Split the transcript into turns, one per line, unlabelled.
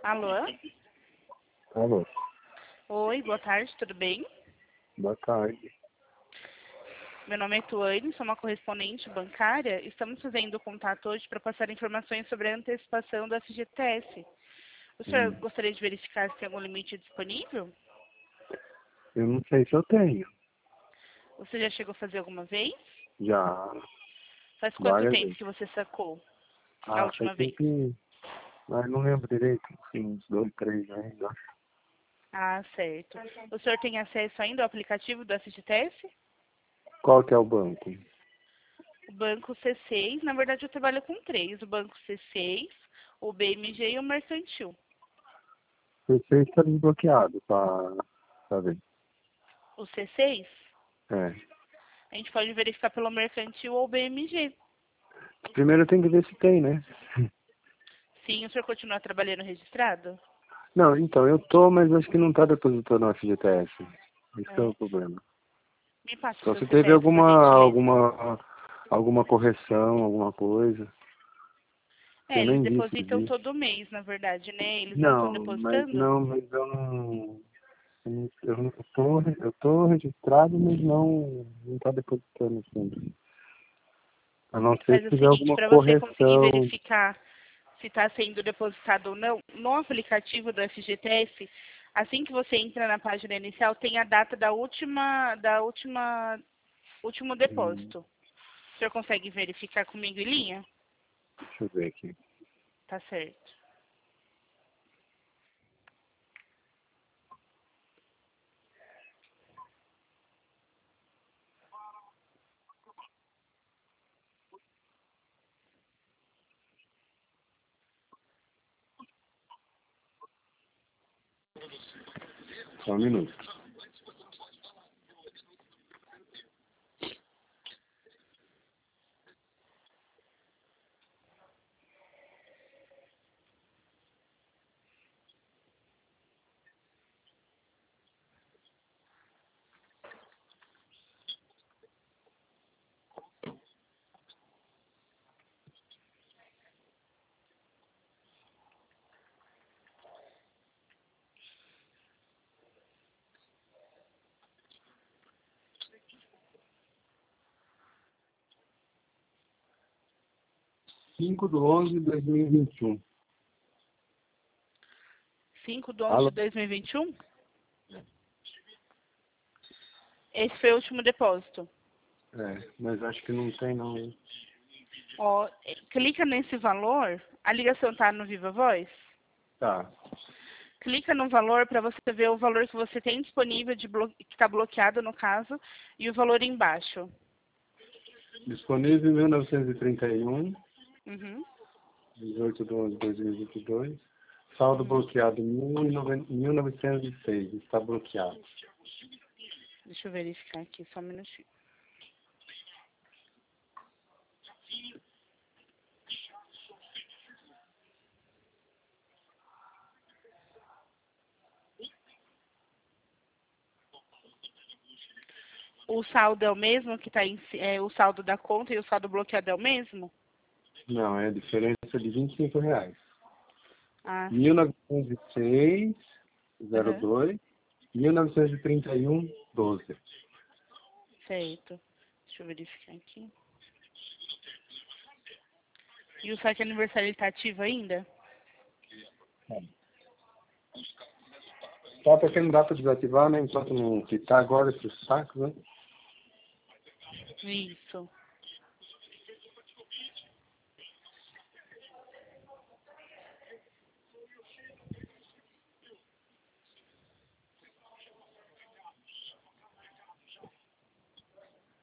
Alô?
Alô,
Oi, boa tarde, tudo bem?
boa tarde.
Meu nome é Tuane, sou uma correspondente bancária. Estamos fazendo contato hoje para passar informações sobre a antecipação do FGTS. O senhor gostaria de verificar se tem algum limite disponível?
Eu não sei se eu tenho.
Você já chegou a fazer alguma vez?
Já
Faz quanto
várias
tempo
vezes.
que você sacou a
Ah,
última
faz
vez?
tempo, mas não lembro direito. Assim, uns 2, 3 anos, acho.
Ah, certo. O senhor tem acesso ainda ao aplicativo do FGTS?
Qual que é o banco?
O Banco C6, na verdade eu trabalho com três. O Banco C6, o BMG e o Mercantil.
Você está desbloqueado pra ver.
O C6,
É.
a gente pode verificar pelo Mercantil ou BMG.
Primeiro tem que ver se tem, né?
Sim, o senhor continua trabalhando registrado?
Não, então, eu tô, mas acho que não tá depositando no FGTS. Esse é
É.
o problema.
Me passa o
Só
seu
se teve
CPF, por gentileza.
alguma correção, alguma coisa.
É,
Eu
eles
nem vi se
depositam
vi.
todo mês, na verdade, né? Eles não estão
Não,
depositando?
mas eu tô registrado, mas não tá depositando sempre. A não ser
Faz
se
o
tiver
seguinte,
alguma
para você conseguir
correção.
verificar se está sendo depositado ou não, no aplicativo do FGTS, assim que você entra na página inicial, tem a data último
Hum,
depósito. O senhor consegue verificar comigo em linha?
Deixa eu ver aqui.
Tá certo.
Só um minuto. Cinco do 11/2021.
5 de 11 de
Alô?
2021? Esse foi o último depósito.
Mas acho que não tem não, hein?
Ó, clica nesse valor, a ligação tá no Viva Voz?
Tá.
Clica no valor para você ver o valor que você tem disponível, que está bloqueado no caso, e o valor embaixo.
Disponível em 1931,
Uhum.
18/11/2022. Saldo bloqueado 1906. Está bloqueado.
Deixa eu verificar aqui, só um minutinho. O saldo é o mesmo que está o saldo da conta e o saldo bloqueado é o mesmo?
Não, é a diferença de R$ 25.
Ah, sim.
1906,
Aham,
02, 1931, 12.
certo. Deixa eu verificar aqui. E o saque aniversário está ativo ainda?
Só porque não dá para desativar, né? Enquanto não quitar agora esses sacos, né?
Isso.